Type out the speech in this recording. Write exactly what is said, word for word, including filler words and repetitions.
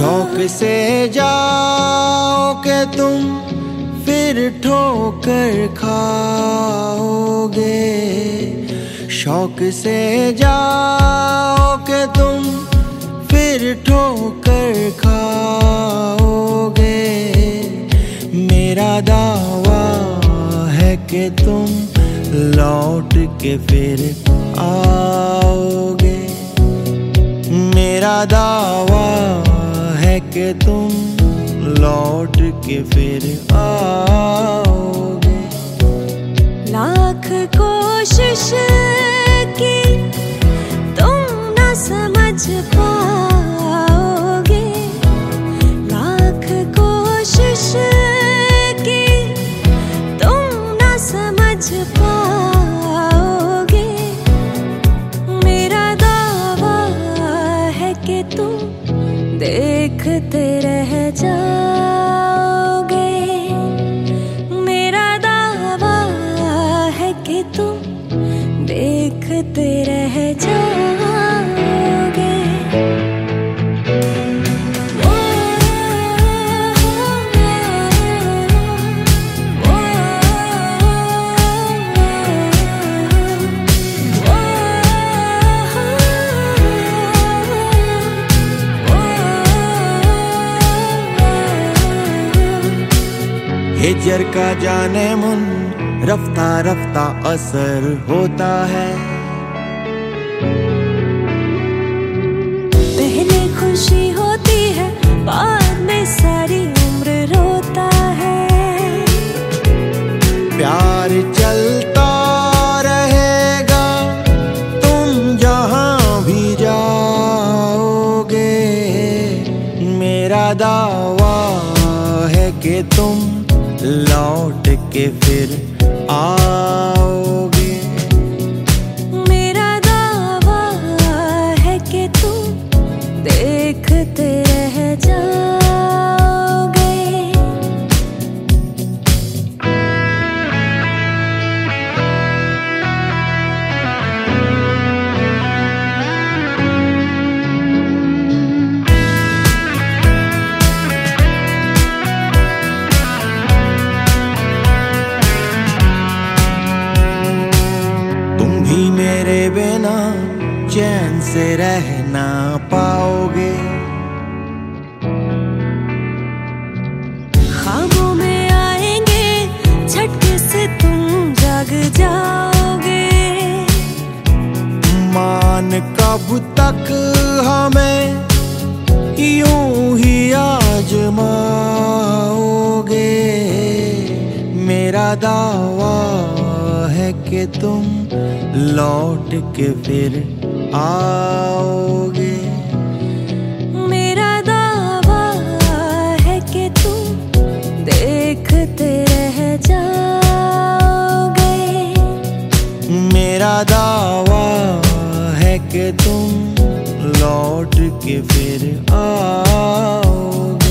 शौक से जाओ के तुम फिर ठोकर खाओगे। शौक से जाओ के तुम फिर ठोकर खाओगे। मेरा दावा है कि तुम लौट के फिर आओगे। मेरा दावा है कि तुम लौट के फिर आओगे। लाख कोशिश की तुम न समझ पाओगे। लाख कोशिश की तुम न समझ पाओगे। मेरा दावा है कि तुम देखते रह जाओगे। मेरा दावा है कि तुम देखते रह जाओगे। ओ, ओ, हिजर का जाने मन रफ्ता रफ्ता असर होता है। पहले खुशी होती है, बाद में सारी उम्र रोता है। प्यार चलता रहेगा तुम जहां भी जाओगे। मेरा दावा है कि तुम लौट के फिर आओगे। मेरा दावा है कि तुम देखते रह जाओगे। मेरे बिना चैन से रह ना पाओगे। ख्वाबों में आएंगे झटके से तुम जाग जाओगे। मान कब तक हमें यूं ही आजमाओगे। मेरा दावा है कि तुम लौट के फिर आओगे। मेरा दावा है कि तुम देखते रह जाओगे। मेरा दावा है कि तुम लौट के फिर आओगे।